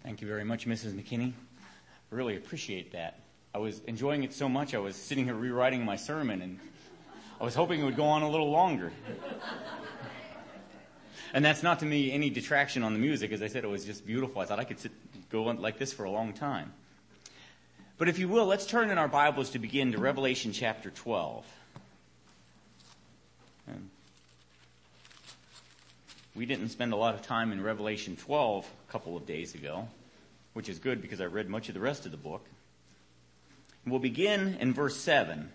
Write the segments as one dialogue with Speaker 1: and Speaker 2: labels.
Speaker 1: Thank you very much, Mrs. McKinney. I really appreciate that. I was enjoying it so much, I was sitting here rewriting my sermon, and I was hoping it would go on a little longer. And that's not to me any detraction on the music. As I said, it was just beautiful. I thought I could go on like this for a long time. But if you will, let's turn in our Bibles to begin to Revelation chapter 12. And we didn't spend a lot of time in Revelation 12 a couple of days ago, which is good because I read much of the rest of the book. We'll begin in verse 7.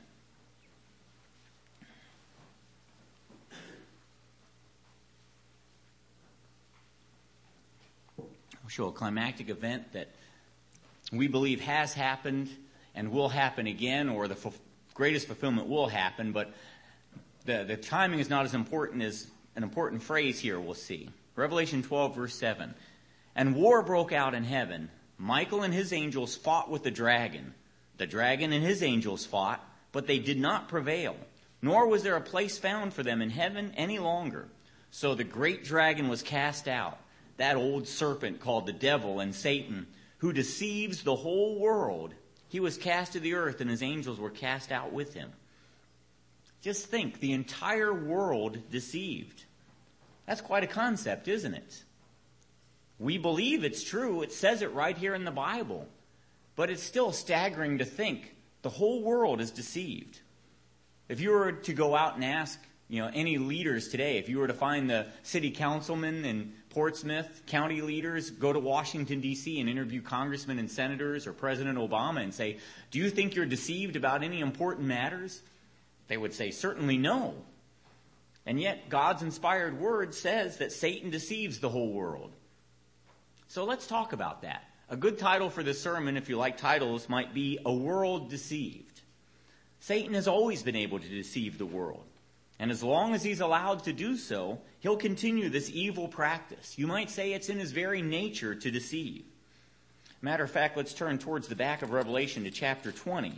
Speaker 1: I'll show a climactic event that we believe has happened and will happen again, or the greatest fulfillment will happen, but the timing is not as important as an important phrase here we'll see. Revelation 12, verse 7. And war broke out in heaven. Michael and his angels fought with the dragon. The dragon and his angels fought, but they did not prevail. Nor was there a place found for them in heaven any longer. So the great dragon was cast out, that old serpent called the devil and Satan, who deceives the whole world. He was cast to the earth, and his angels were cast out with him. Just think, the entire world deceived. That's quite a concept, isn't it? We believe it's true. It says it right here in the Bible. But it's still staggering to think the whole world is deceived. If you were to go out and ask, any leaders today, if you were to find the city councilmen in Portsmouth, county leaders, go to Washington, D.C. and interview congressmen and senators or President Obama and say, do you think you're deceived about any important matters? They would say, certainly no. And yet, God's inspired word says that Satan deceives the whole world. So let's talk about that. A good title for this sermon, if you like titles, might be A World Deceived. Satan has always been able to deceive the world. And as long as he's allowed to do so, he'll continue this evil practice. You might say it's in his very nature to deceive. Matter of fact, let's turn towards the back of Revelation to chapter 20.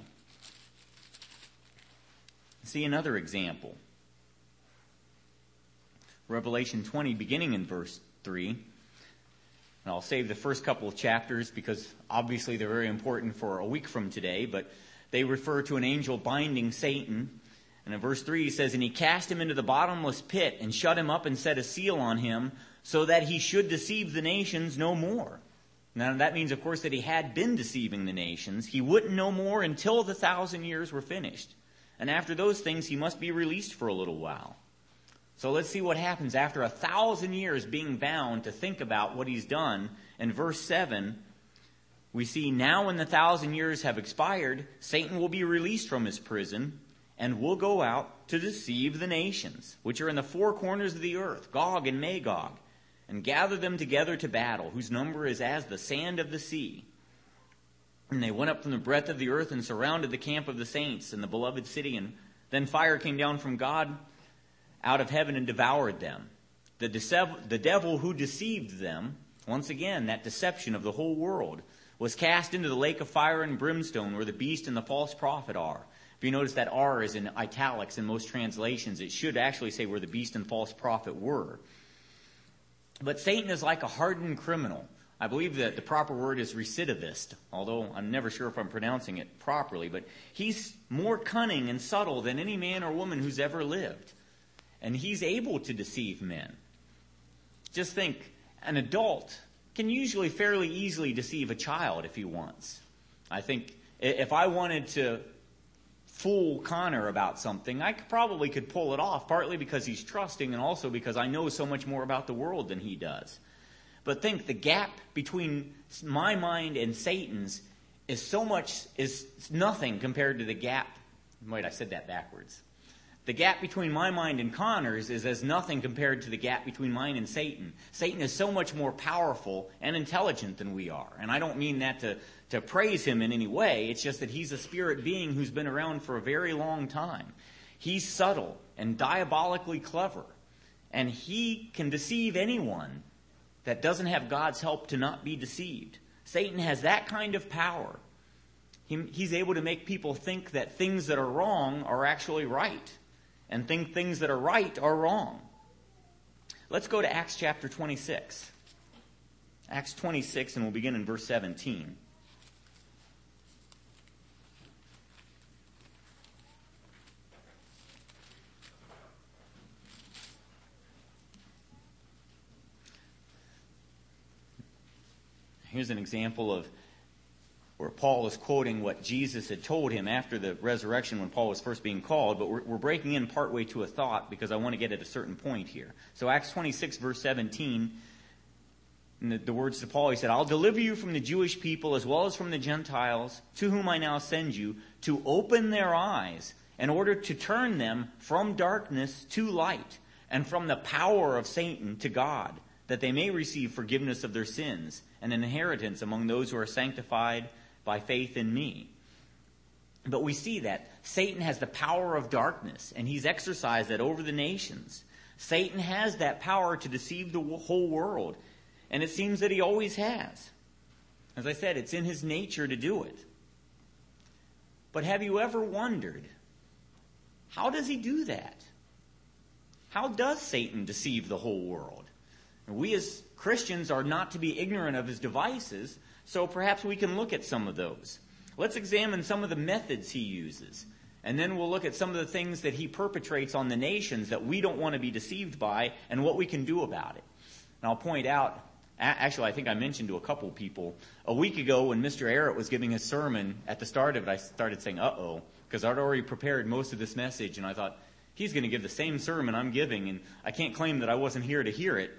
Speaker 1: See another example. Revelation 20, beginning in verse 3. And I'll save the first couple of chapters because obviously they're very important for a week from today, but they refer to an angel binding Satan. And in verse 3 he says, and he cast him into the bottomless pit and shut him up and set a seal on him so that he should deceive the nations no more. Now that means, of course, that he had been deceiving the nations. He wouldn't know more until the 1,000 years were finished. And after those things, he must be released for a little while. So let's see what happens after 1,000 years being bound to think about what he's done. In verse 7, we see now when the 1,000 years have expired, Satan will be released from his prison and will go out to deceive the nations, which are in the four corners of the earth, Gog and Magog, and gather them together to battle, whose number is as the sand of the sea. And they went up from the breadth of the earth and surrounded the camp of the saints and the beloved city. And then fire came down from God out of heaven and devoured them. The devil who deceived them, once again, that deception of the whole world, was cast into the lake of fire and brimstone where the beast and the false prophet are. If you notice that R is in italics in most translations, it should actually say where the beast and false prophet were. But Satan is like a hardened criminal. I believe that the proper word is recidivist, although I'm never sure if I'm pronouncing it properly. But he's more cunning and subtle than any man or woman who's ever lived. And he's able to deceive men. Just think, an adult can usually fairly easily deceive a child if he wants. I think if I wanted to fool Connor about something, I probably could pull it off, partly because he's trusting and also because I know so much more about the world than he does. But think, the gap between my mind and Satan's is nothing compared to the gap. Wait, I said that backwards. The gap between my mind and Connor's is as nothing compared to the gap between mine and Satan. Satan is so much more powerful and intelligent than we are. And I don't mean that to praise him in any way. It's just that he's a spirit being who's been around for a very long time. He's subtle and diabolically clever. And he can deceive anyone that doesn't have God's help to not be deceived. Satan has that kind of power. He's able to make people think that things that are wrong are actually right, and think things that are right are wrong. Let's go to Acts chapter 26. Acts 26, and we'll begin in verse 17. Here's an example of where Paul is quoting what Jesus had told him after the resurrection when Paul was first being called, but we're breaking in partway to a thought because I want to get at a certain point here. So Acts 26, verse 17, in the words to Paul, he said, I'll deliver you from the Jewish people as well as from the Gentiles, to whom I now send you, to open their eyes in order to turn them from darkness to light and from the power of Satan to God, that they may receive forgiveness of their sins and an inheritance among those who are sanctified by faith in me. But we see that Satan has the power of darkness, and he's exercised that over the nations. Satan has that power to deceive the whole world, and it seems that he always has. As I said, it's in his nature to do it. But have you ever wondered, how does he do that? How does Satan deceive the whole world? We as Christians are not to be ignorant of his devices, so perhaps we can look at some of those. Let's examine some of the methods he uses, and then we'll look at some of the things that he perpetrates on the nations that we don't want to be deceived by and what we can do about it. And I'll point out, actually I think I mentioned to a couple people, a week ago when Mr. Arrett was giving his sermon, at the start of it I started saying, uh-oh, because I'd already prepared most of this message, and I thought, he's going to give the same sermon I'm giving, and I can't claim that I wasn't here to hear it.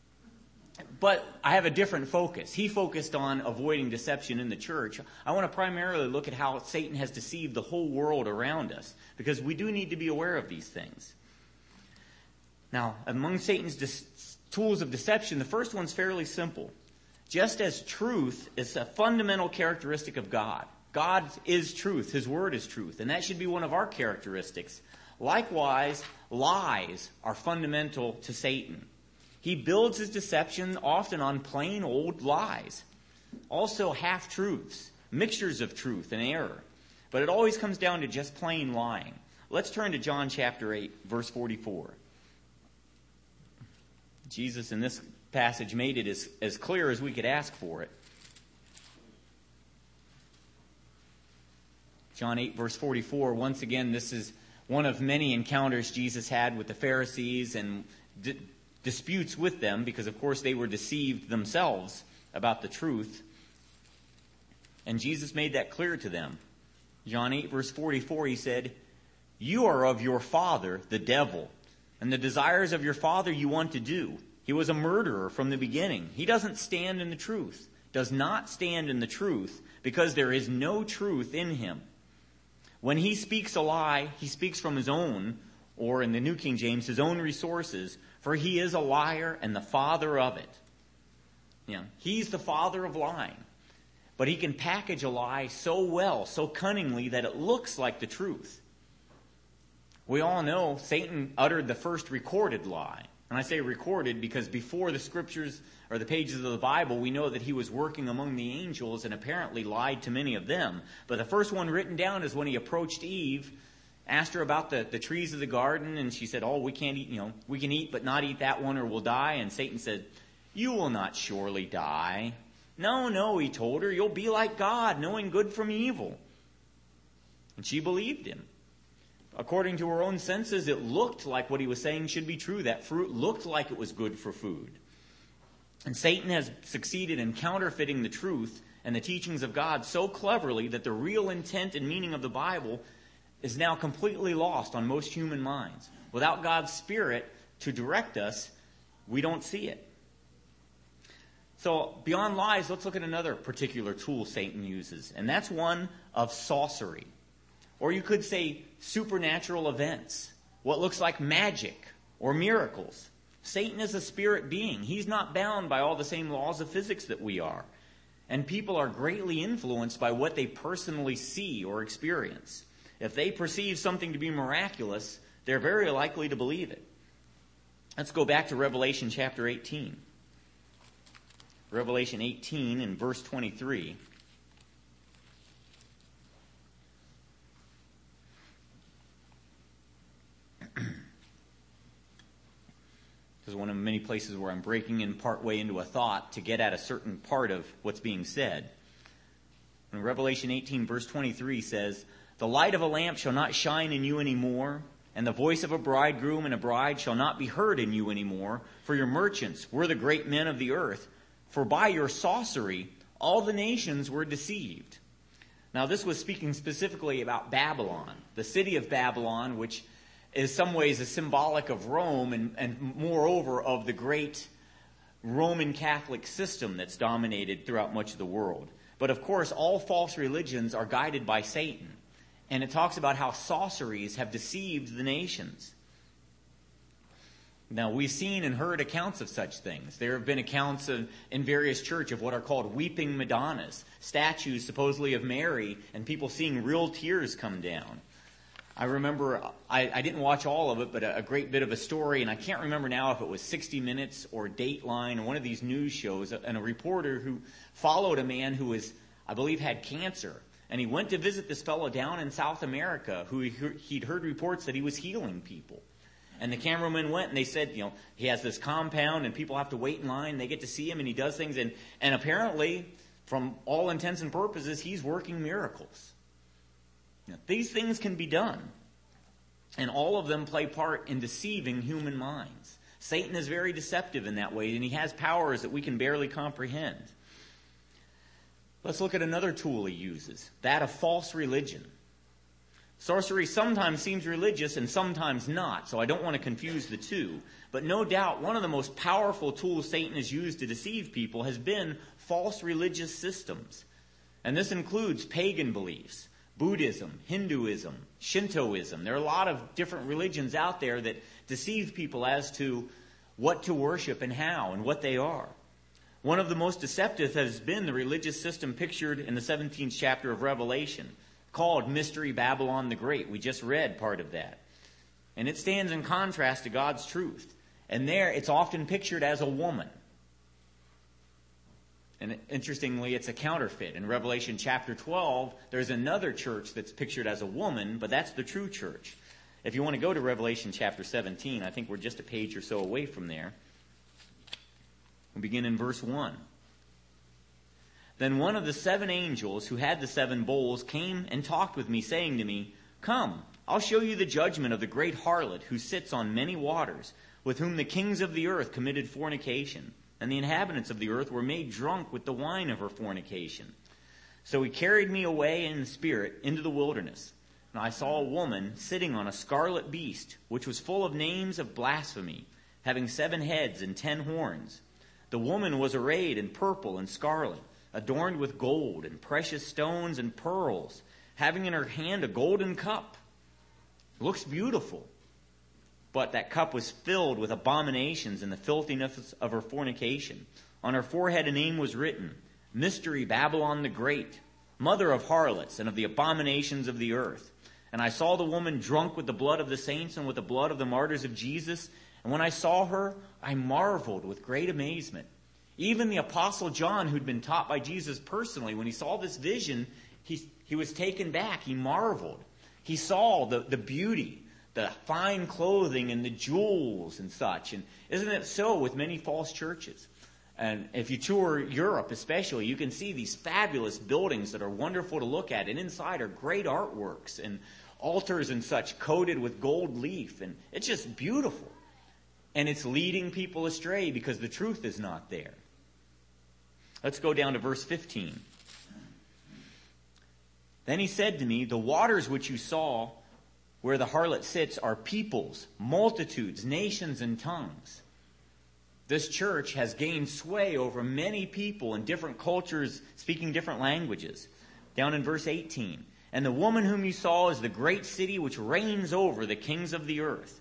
Speaker 1: But I have a different focus. He focused on avoiding deception in the church. I want to primarily look at how Satan has deceived the whole world around us, because we do need to be aware of these things. Now, among Satan's tools of deception, the first one's fairly simple. Just as truth is a fundamental characteristic of God. God is truth. His word is truth. And that should be one of our characteristics. Likewise, lies are fundamental to Satan. He builds his deception often on plain old lies. Also half-truths, mixtures of truth and error. But it always comes down to just plain lying. Let's turn to John chapter 8, verse 44. Jesus in this passage made it as clear as we could ask for it. John 8, verse 44, once again, this is one of many encounters Jesus had with the Pharisees and disputes with them, because of course they were deceived themselves about the truth. And Jesus made that clear to them. John 8 verse 44, he said, you are of your father, the devil, and the desires of your father you want to do. He was a murderer from the beginning. He doesn't stand in the truth, does not stand in the truth, because there is no truth in him. When he speaks a lie, he speaks from his own, or in the New King James, his own resources, for he is a liar and the father of it. He's the father of lying. But he can package a lie so well, so cunningly, that it looks like the truth. We all know Satan uttered the first recorded lie. And I say recorded because before the scriptures or the pages of the Bible, we know that he was working among the angels and apparently lied to many of them. But the first one written down is when he approached Eve, asked her about the trees of the garden, and she said, oh, we can't eat, we can eat but not eat that one or we'll die. And Satan said, you will not surely die. No, he told her, you'll be like God, knowing good from evil. And she believed him. According to her own senses, it looked like what he was saying should be true. That fruit looked like it was good for food. And Satan has succeeded in counterfeiting the truth and the teachings of God so cleverly that the real intent and meaning of the Bible is now completely lost on most human minds. Without God's Spirit to direct us, we don't see it. So beyond lies, let's look at another particular tool Satan uses, and that's one of sorcery. Or you could say supernatural events, what looks like magic or miracles. Satan is a spirit being. He's not bound by all the same laws of physics that we are. And people are greatly influenced by what they personally see or experience. If they perceive something to be miraculous, they're very likely to believe it. Let's go back to Revelation chapter 18. Revelation 18 and verse 23. This is one of many places where I'm breaking in partway into a thought to get at a certain part of what's being said. And Revelation 18 verse 23 says, "The light of a lamp shall not shine in you anymore, and the voice of a bridegroom and a bride shall not be heard in you anymore, for your merchants were the great men of the earth, for by your sorcery all the nations were deceived." Now this was speaking specifically about Babylon, the city of Babylon, which is some ways a symbolic of Rome and moreover of the great Roman Catholic system that's dominated throughout much of the world. But of course, all false religions are guided by Satan. And it talks about how sorceries have deceived the nations. Now, we've seen and heard accounts of such things. There have been accounts in various churches of what are called weeping Madonnas, statues supposedly of Mary, and people seeing real tears come down. I remember, I didn't watch all of it, but a great bit of a story, and I can't remember now if it was 60 Minutes or Dateline or one of these news shows, and a reporter who followed a man who I believe, had cancer. And he went to visit this fellow down in South America who he'd heard reports that he was healing people. And the cameraman went and they said, he has this compound and people have to wait in line. They get to see him and he does things. And apparently, from all intents and purposes, he's working miracles. These things can be done. And all of them play part in deceiving human minds. Satan is very deceptive in that way, and he has powers that we can barely comprehend. Let's look at another tool he uses, that of false religion. Sorcery sometimes seems religious and sometimes not, so I don't want to confuse the two. But no doubt one of the most powerful tools Satan has used to deceive people has been false religious systems. And this includes pagan beliefs, Buddhism, Hinduism, Shintoism. There are a lot of different religions out there that deceive people as to what to worship and how and what they are. One of the most deceptive has been the religious system pictured in the 17th chapter of Revelation, called Mystery Babylon the Great. We just read part of that. And it stands in contrast to God's truth. And there, it's often pictured as a woman. And interestingly, it's a counterfeit. In Revelation chapter 12, there's another church that's pictured as a woman, but that's the true church. If you want to go to Revelation chapter 17, I think we're just a page or so away from there. We'll begin in verse 1. Then one of the 7 angels who had the 7 bowls came and talked with me, saying to me, "Come, I'll show you the judgment of the great harlot who sits on many waters, with whom the kings of the earth committed fornication, and the inhabitants of the earth were made drunk with the wine of her fornication." So he carried me away in the spirit into the wilderness. And I saw a woman sitting on a scarlet beast, which was full of names of blasphemy, having 7 heads and 10 horns. The woman was arrayed in purple and scarlet, adorned with gold and precious stones and pearls, having in her hand a golden cup. It looks beautiful. But that cup was filled with abominations and the filthiness of her fornication. On her forehead a name was written, Mystery Babylon the Great, Mother of harlots and of the abominations of the earth. And I saw the woman drunk with the blood of the saints and with the blood of the martyrs of Jesus. And when I saw her, I marveled with great amazement. Even the Apostle John, who'd been taught by Jesus personally, when he saw this vision, he was taken back. He marveled. He saw the beauty, the fine clothing and the jewels and such. And isn't it so with many false churches? And if you tour Europe especially, you can see these fabulous buildings that are wonderful to look at. And inside are great artworks and altars and such coated with gold leaf. And it's just beautiful. And it's leading people astray because the truth is not there. Let's go down to verse 15. Then he said to me, "The waters which you saw where the harlot sits are peoples, multitudes, nations, and tongues." This church has gained sway over many people in different cultures speaking different languages. Down in verse 18. "And the woman whom you saw is the great city which reigns over the kings of the earth."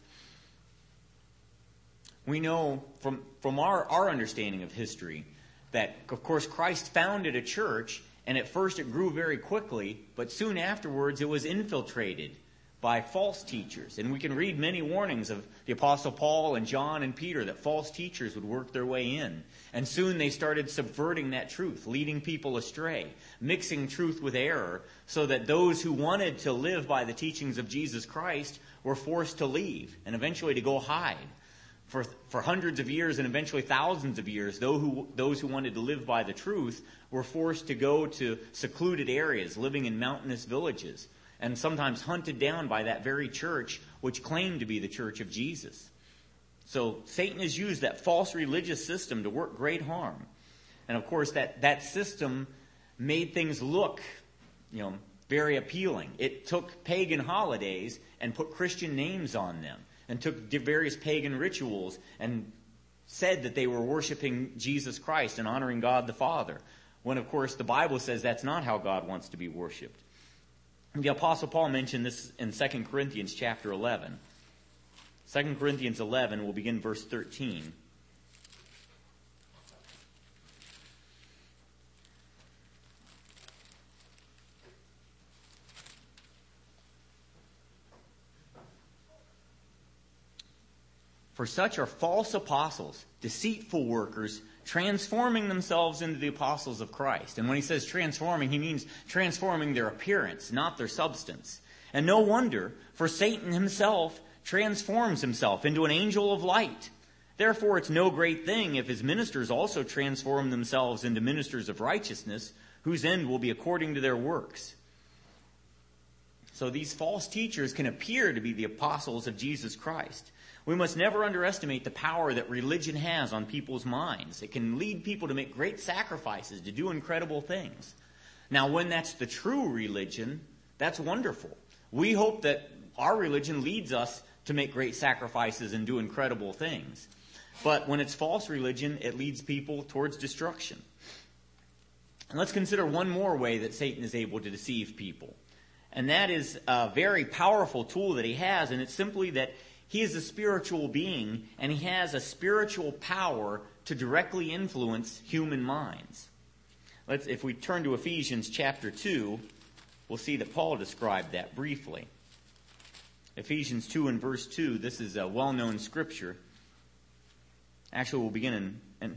Speaker 1: We know from our understanding of history that, of course, Christ founded a church, and at first it grew very quickly, but soon afterwards it was infiltrated by false teachers. And we can read many warnings of the Apostle Paul and John and Peter that false teachers would work their way in. And soon they started subverting that truth, leading people astray, mixing truth with error, so that those who wanted to live by the teachings of Jesus Christ were forced to leave and eventually to go hide for hundreds of years and eventually thousands of years, those who wanted to live by the truth were forced to go to secluded areas, living in mountainous villages, and sometimes hunted down by that very church which claimed to be the church of Jesus. So Satan has used that false religious system to work great harm. And of course, that system made things look, very appealing. It took pagan holidays and put Christian names on them, and took various pagan rituals and said that they were worshiping Jesus Christ and honoring God the Father, when of course the Bible says that's not how God wants to be worshipped. The Apostle Paul mentioned this in 2 Corinthians chapter 11. 2 Corinthians 11, we'll begin verse 13. For such are false apostles, deceitful workers, transforming themselves into the apostles of Christ. And when he says transforming, he means transforming their appearance, not their substance. And no wonder, for Satan himself transforms himself into an angel of light. Therefore, it's no great thing if his ministers also transform themselves into ministers of righteousness, whose end will be according to their works. So these false teachers can appear to be the apostles of Jesus Christ. We must never underestimate the power that religion has on people's minds. It can lead people to make great sacrifices, to do incredible things. Now, when that's the true religion, that's wonderful. We hope that our religion leads us to make great sacrifices and do incredible things. But when it's false religion, it leads people towards destruction. And let's consider one more way that Satan is able to deceive people. And that is a very powerful tool that he has, and it's simply that he is a spiritual being, and he has a spiritual power to directly influence human minds. If we turn to Ephesians chapter 2, we'll see that Paul described that briefly. Ephesians 2 and verse 2, this is a well-known scripture. Actually, we'll begin in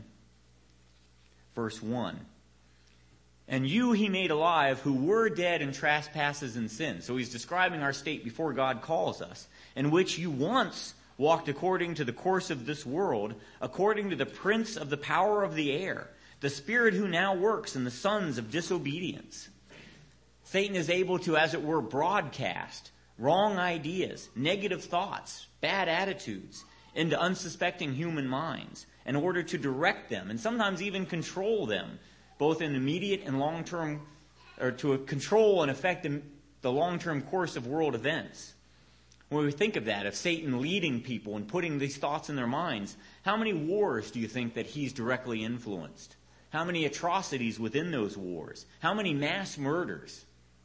Speaker 1: verse 1. And you he made alive who were dead in trespasses and sins. So he's describing our state before God calls us, in which you once walked according to the course of this world, according to the prince of the power of the air, the spirit who now works in the sons of disobedience. Satan is able to, as it were, broadcast wrong ideas, negative thoughts, bad attitudes into unsuspecting human minds in order to direct them and sometimes even control them, both in immediate and long-term, or to control and affect the long-term course of world events. When we think of that, of Satan leading people and putting these thoughts in their minds, how many wars do you think that he's directly influenced? How many atrocities within those wars? How many mass murders?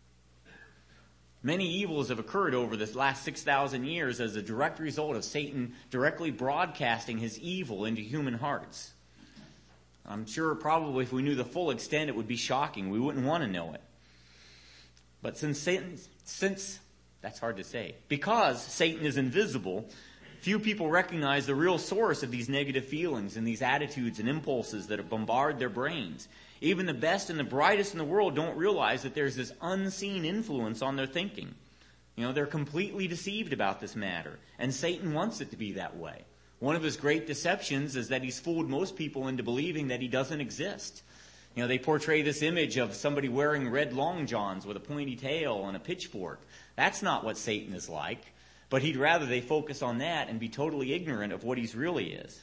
Speaker 1: Many evils have occurred over this last 6,000 years as a direct result of Satan directly broadcasting his evil into human hearts. I'm sure probably if we knew the full extent, it would be shocking. We wouldn't want to know it. But that's hard to say. Because Satan is invisible, few people recognize the real source of these negative feelings and these attitudes and impulses that bombard their brains. Even the best and the brightest in the world don't realize that there's this unseen influence on their thinking. They're completely deceived about this matter. And Satan wants it to be that way. One of his great deceptions is that he's fooled most people into believing that he doesn't exist. They portray this image of somebody wearing red long johns with a pointy tail and a pitchfork. That's not what Satan is like. But he'd rather they focus on that and be totally ignorant of what he really is.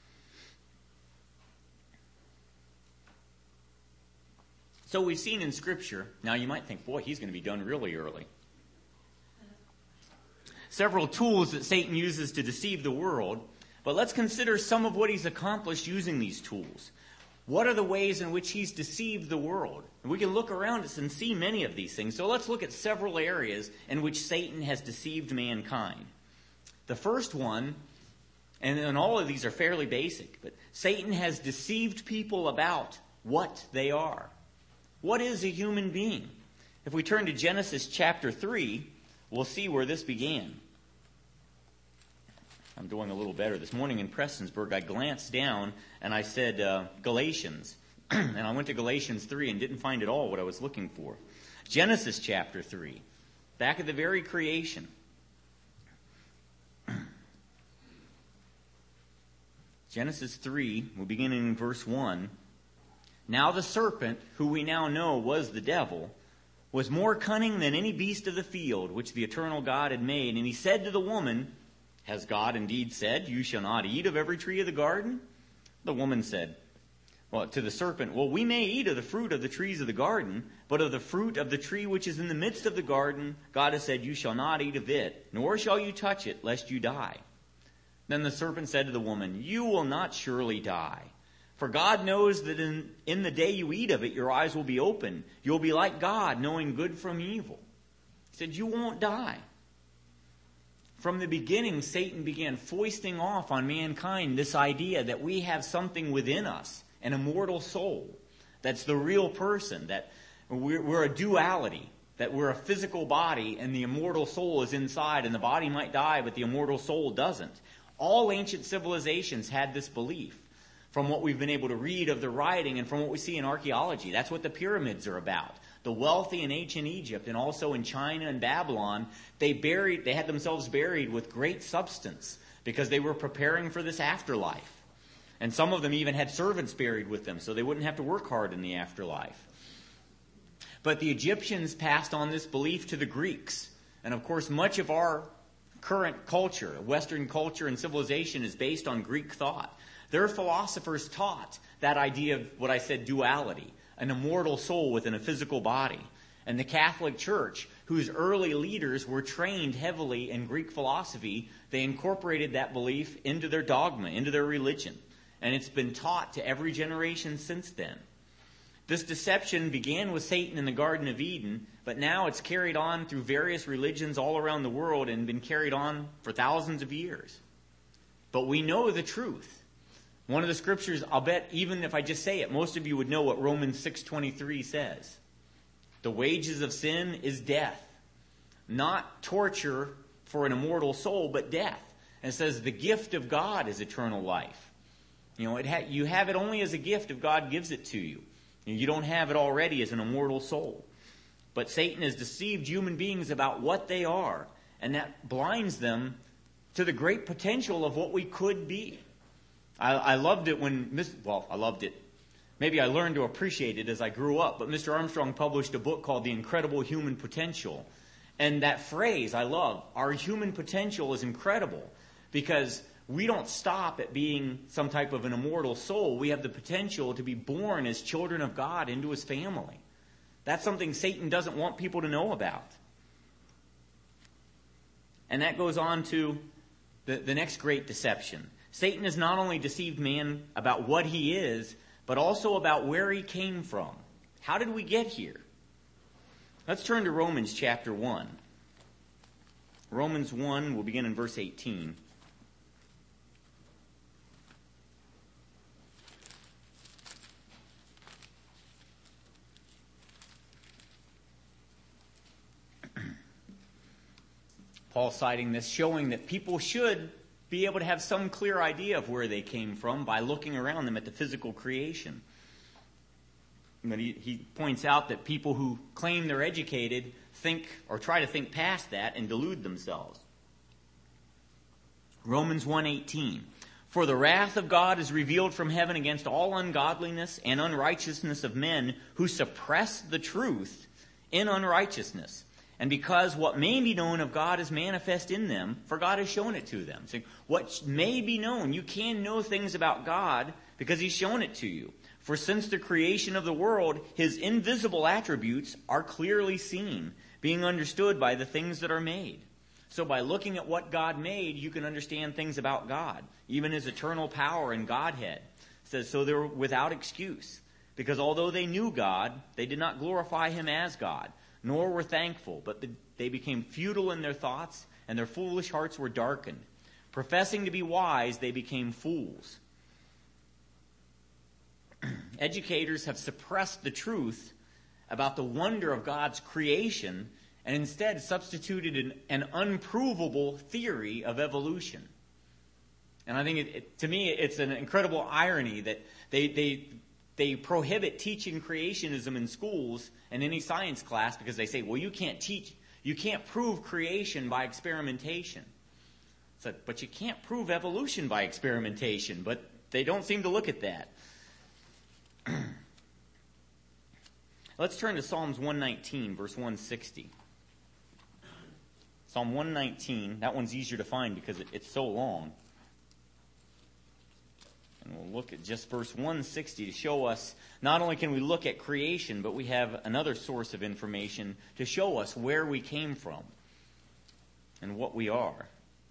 Speaker 1: So we've seen in Scripture, now you might think, boy, he's going to be done really early. Several tools that Satan uses to deceive the world. But let's consider some of what he's accomplished using these tools. What are the ways in which he's deceived the world? And we can look around us and see many of these things. So let's look at several areas in which Satan has deceived mankind. The first one, and all of these are fairly basic, but Satan has deceived people about what they are. What is a human being? If we turn to Genesis chapter 3, we'll see where this began. I'm doing a little better. This morning in Prestonsburg, I glanced down and I said Galatians. And I went to Galatians 3 and didn't find at all what I was looking for. Genesis chapter 3, back at the very creation. Genesis 3, we'll begin in verse 1. Now the serpent, who we now know was the devil, was more cunning than any beast of the field, which the eternal God had made. And he said to the woman, Has God indeed said, You shall not eat of every tree of the garden? The woman said, to the serpent, we may eat of the fruit of the trees of the garden, but of the fruit of the tree which is in the midst of the garden, God has said, You shall not eat of it, nor shall you touch it, lest you die. Then the serpent said to the woman, You will not surely die. For God knows that in the day you eat of it, your eyes will be open. You'll be like God, knowing good from evil. He said, You won't die. From the beginning, Satan began foisting off on mankind this idea that we have something within us, an immortal soul, that's the real person, that we're a duality, that we're a physical body and the immortal soul is inside, and the body might die, but the immortal soul doesn't. All ancient civilizations had this belief, from what we've been able to read of the writing and from what we see in archaeology. That's what the pyramids are about. The wealthy in ancient Egypt and also in China and Babylon, they had themselves buried with great substance because they were preparing for this afterlife. And some of them even had servants buried with them so they wouldn't have to work hard in the afterlife. But the Egyptians passed on this belief to the Greeks. And of course, much of our current culture, Western culture and civilization, is based on Greek thought. Their philosophers taught that idea of what I said, duality, an immortal soul within a physical body. And the Catholic Church, whose early leaders were trained heavily in Greek philosophy, they incorporated that belief into their dogma, into their religion. And it's been taught to every generation since then. This deception began with Satan in the Garden of Eden, but now it's carried on through various religions all around the world and been carried on for thousands of years. But we know the truth. One of the scriptures, I'll bet even if I just say it, most of you would know what Romans 6:23 says. The wages of sin is death. Not torture for an immortal soul, but death. And it says the gift of God is eternal life. You have it only as a gift if God gives it to you. You don't have it already as an immortal soul. But Satan has deceived human beings about what they are, and that blinds them to the great potential of what we could be. I loved it I loved it. Maybe I learned to appreciate it as I grew up, but Mr. Armstrong published a book called The Incredible Human Potential. And that phrase I love, our human potential is incredible, because we don't stop at being some type of an immortal soul. We have the potential to be born as children of God into His family. That's something Satan doesn't want people to know about. And that goes on to the next great deception. Satan has not only deceived man about what he is, but also about where he came from. How did we get here? Let's turn to Romans chapter 1. Romans 1, we'll begin in verse 18. Paul citing this, showing that people should be able to have some clear idea of where they came from by looking around them at the physical creation. But he points out that people who claim they're educated think or try to think past that and delude themselves. Romans 1:18. For the wrath of God is revealed from heaven against all ungodliness and unrighteousness of men who suppress the truth in unrighteousness. And because what may be known of God is manifest in them, for God has shown it to them. So what may be known, you can know things about God because He's shown it to you. For since the creation of the world, His invisible attributes are clearly seen, being understood by the things that are made. So by looking at what God made, you can understand things about God, even His eternal power and Godhead. It says, so they're without excuse, because although they knew God, they did not glorify Him as God, nor were thankful, but they became futile in their thoughts, and their foolish hearts were darkened. Professing to be wise, they became fools. Educators have suppressed the truth about the wonder of God's creation and instead substituted an unprovable theory of evolution. And I think, to me, it's an incredible irony that they prohibit teaching creationism in schools and any science class because they say, well, you can't prove creation by experimentation. But you can't prove evolution by experimentation. But they don't seem to look at that. Let's turn to Psalms 119, verse 160. Psalm 119, that one's easier to find because it's so long. And we'll look at just verse 160 to show us, not only can we look at creation, but we have another source of information to show us where we came from and what we are.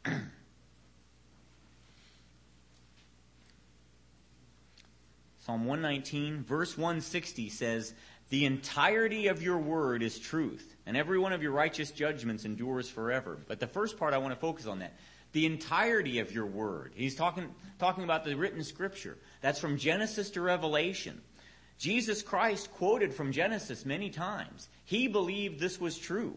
Speaker 1: Psalm 119, verse 160 says, "The entirety of your word is truth, and every one of your righteous judgments endures forever." But the first part, I want to focus on that. The entirety of your word. He's talking about the written scripture. That's from Genesis to Revelation. Jesus Christ quoted from Genesis many times. He believed this was true.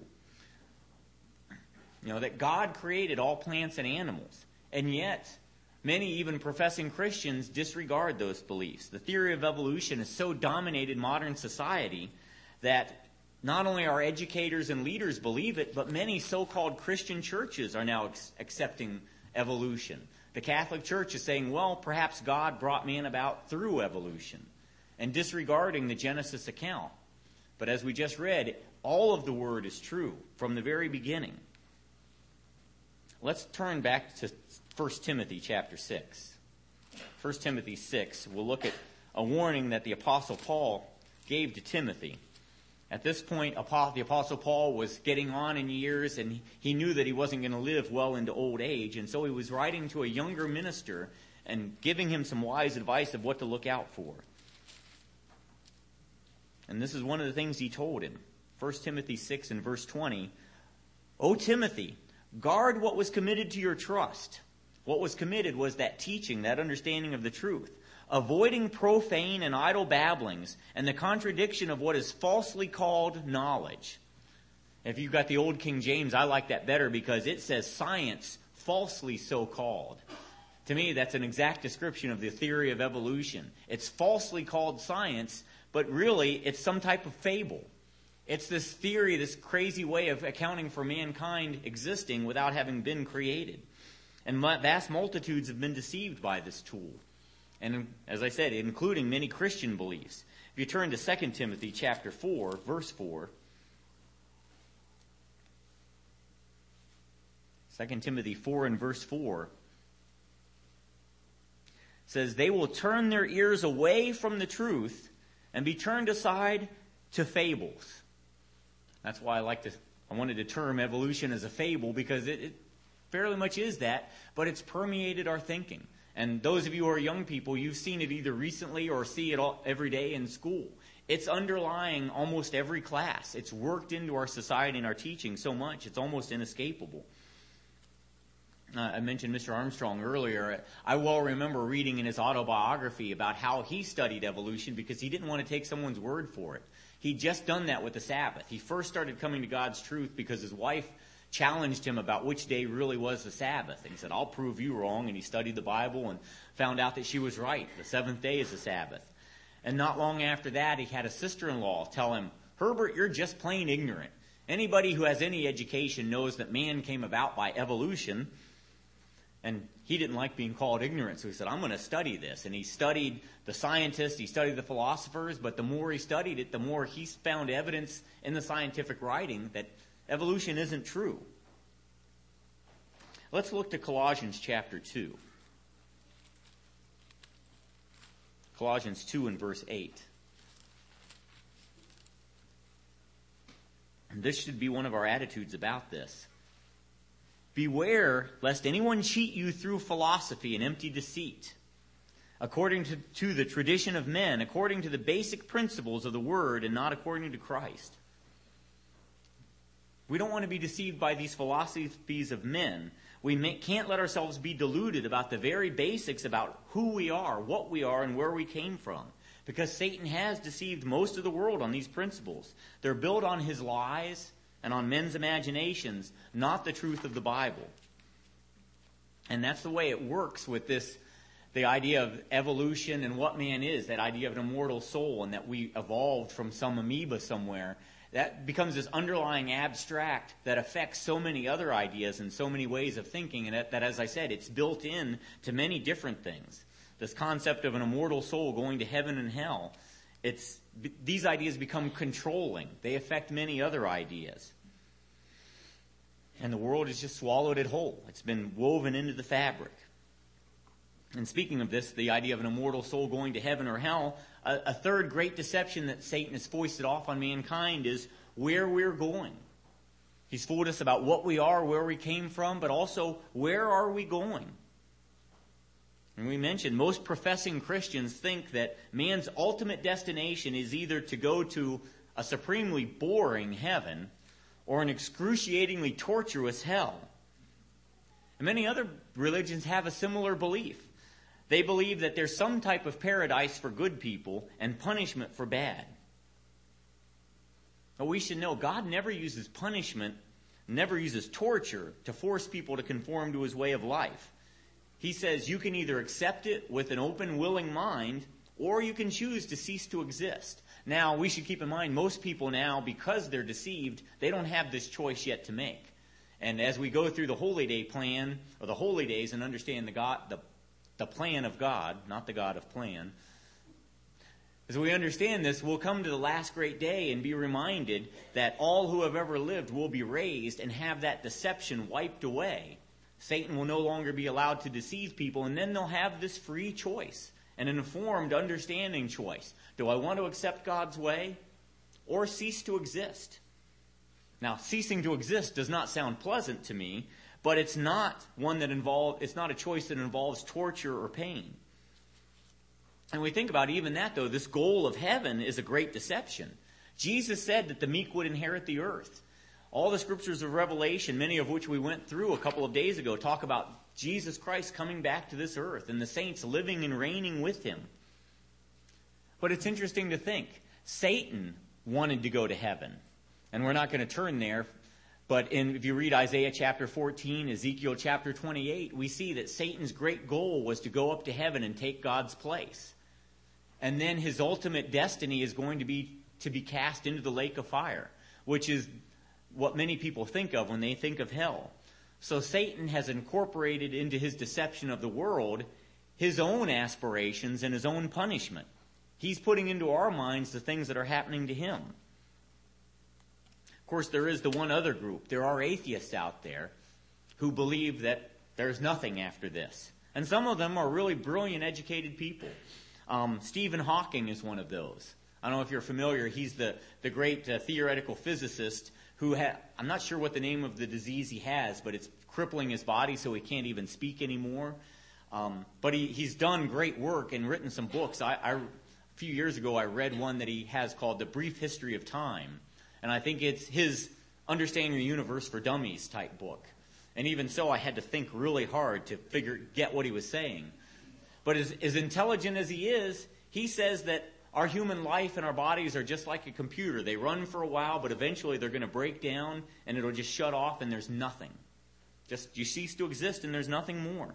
Speaker 1: That God created all plants and animals. And yet, many even professing Christians disregard those beliefs. The theory of evolution has so dominated modern society that not only our educators and leaders believe it, but many so-called Christian churches are now accepting evolution. The Catholic Church is saying, well, perhaps God brought man about through evolution, and disregarding the Genesis account. But as we just read, all of the Word is true from the very beginning. Let's turn back to 1 Timothy chapter 6. 1 Timothy 6, we'll look at a warning that the Apostle Paul gave to Timothy. At this point, the Apostle Paul was getting on in years, and he knew that he wasn't going to live well into old age. And so he was writing to a younger minister and giving him some wise advice of what to look out for. And this is one of the things he told him. 1 Timothy 6 and verse 20, "O Timothy, guard what was committed to your trust." What was committed was that teaching, that understanding of the truth. "Avoiding profane and idle babblings and the contradiction of what is falsely called knowledge." If you've got the old King James, I like that better because it says science falsely so called. To me, that's an exact description of the theory of evolution. It's falsely called science, but really it's some type of fable. It's this theory, this crazy way of accounting for mankind existing without having been created. And vast multitudes have been deceived by this tool. And as I said, including many Christian beliefs. If you turn to 2 Timothy chapter 4, verse 4. 2 Timothy 4 and verse 4 says, "They will turn their ears away from the truth and be turned aside to fables." That's why I wanted to term evolution as a fable, because it fairly much is that, but it's permeated our thinking. And those of you who are young people, you've seen it either recently or see it every day in school. It's underlying almost every class. It's worked into our society and our teaching so much, it's almost inescapable. I mentioned Mr. Armstrong earlier. I well remember reading in his autobiography about how he studied evolution because he didn't want to take someone's word for it. He'd just done that with the Sabbath. He first started coming to God's truth because his wife challenged him about which day really was the Sabbath. And he said, "I'll prove you wrong." And he studied the Bible and found out that she was right. The seventh day is the Sabbath. And not long after that, he had a sister-in-law tell him, "Herbert, you're just plain ignorant. Anybody who has any education knows that man came about by evolution." And he didn't like being called ignorant, so he said, "I'm going to study this." And he studied the scientists, he studied the philosophers, but the more he studied it, the more he found evidence in the scientific writing that evolution isn't true. Let's look to Colossians chapter 2. Colossians 2 and verse 8. And this should be one of our attitudes about this. "Beware lest anyone cheat you through philosophy and empty deceit, according to the tradition of men, according to the basic principles of the word, and not according to Christ." We don't want to be deceived by these philosophies of men. We can't let ourselves be deluded about the very basics about who we are, what we are, and where we came from. Because Satan has deceived most of the world on these principles. They're built on his lies and on men's imaginations, not the truth of the Bible. And that's the way it works with the idea of evolution and what man is, that idea of an immortal soul and that we evolved from some amoeba somewhere. That becomes this underlying abstract that affects so many other ideas and so many ways of thinking, and that, as I said, it's built in to many different things. this concept of an immortal soul going to heaven and hell, these ideas become controlling. They affect many other ideas. And the world has just swallowed it whole. It's been woven into the fabric. And speaking of this, the idea of an immortal soul going to heaven or hell, a third great deception that Satan has foisted off on mankind is where we're going. He's fooled us about what we are, where we came from, but also where are we going? And we mentioned most professing Christians think that man's ultimate destination is either to go to a supremely boring heaven or an excruciatingly torturous hell. And many other religions have a similar belief. They believe that there's some type of paradise for good people and punishment for bad. But we should know God never uses punishment, never uses torture to force people to conform to his way of life. He says you can either accept it with an open, willing mind, or you can choose to cease to exist. Now, we should keep in mind, most people now, because they're deceived, they don't have this choice yet to make. And as we go through the Holy Day plan, or the Holy Days, and understand the plan of God, not the God of plan, as we understand this, we'll come to the last great day and be reminded that all who have ever lived will be raised and have that deception wiped away. Satan will no longer be allowed to deceive people, and then they'll have this free choice, an informed, understanding choice. Do I want to accept God's way or cease to exist? Now, ceasing to exist does not sound pleasant to me, but it's not it's not a choice that involves torture or pain. And we think about even that, though, this goal of heaven is a great deception. Jesus said that the meek would inherit the earth. All the scriptures of Revelation, many of which we went through a couple of days ago, talk about Jesus Christ coming back to this earth and the saints living and reigning with him. But it's interesting to think, Satan wanted to go to heaven. And we're not going to turn there, but if you read Isaiah chapter 14, Ezekiel chapter 28, we see that Satan's great goal was to go up to heaven and take God's place. And then his ultimate destiny is going to be cast into the lake of fire, which is what many people think of when they think of hell. So Satan has incorporated into his deception of the world his own aspirations and his own punishment. He's putting into our minds the things that are happening to him. Of course, there is the one other group. There are atheists out there who believe that there's nothing after this. And some of them are really brilliant, educated people. Stephen Hawking is one of those. I don't know if you're familiar. He's the great theoretical physicist who I'm not sure what the name of the disease he has, but it's crippling his body so he can't even speak anymore. But he's done great work and written some books. A few years ago, I read one that he has called The Brief History of Time. And I think it's his Understanding the Universe for Dummies type book. And even so, I had to think really hard to get what he was saying. But as intelligent as he is, he says that our human life and our bodies are just like a computer. They run for a while, but eventually they're going to break down and it'll just shut off and there's nothing. Just you cease to exist and there's nothing more.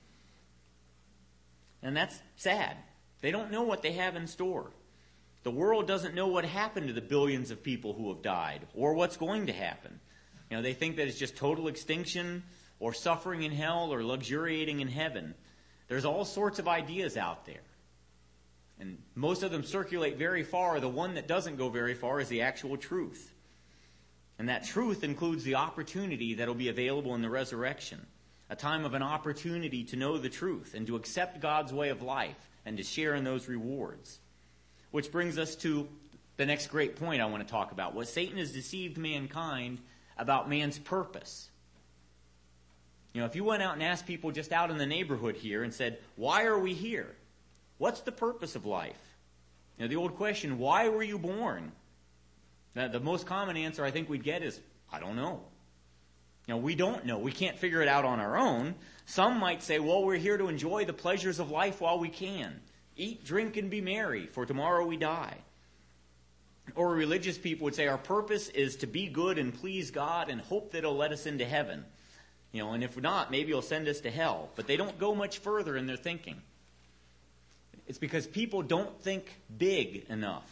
Speaker 1: And that's sad. They don't know what they have in store. The world doesn't know what happened to the billions of people who have died or what's going to happen. You know, they think that it's just total extinction or suffering in hell or luxuriating in heaven. There's all sorts of ideas out there. And most of them circulate very far. The one that doesn't go very far is the actual truth. And that truth includes the opportunity that will be available in the resurrection. A time of an opportunity to know the truth and to accept God's way of life and to share in those rewards. Which brings us to the next great point I want to talk about. What Satan has deceived mankind about man's purpose. You know, if you went out and asked people just out in the neighborhood here and said, why are we here? What's the purpose of life? You know, the old question, why were you born? Now, the most common answer I think we'd get is, I don't know. You know, we don't know. We can't figure it out on our own. Some might say, well, we're here to enjoy the pleasures of life while we can. Eat, drink, and be merry, for tomorrow we die. Or religious people would say our purpose is to be good and please God and hope that He'll let us into heaven. You know, and if not, maybe He'll send us to hell. But they don't go much further in their thinking. It's because people don't think big enough.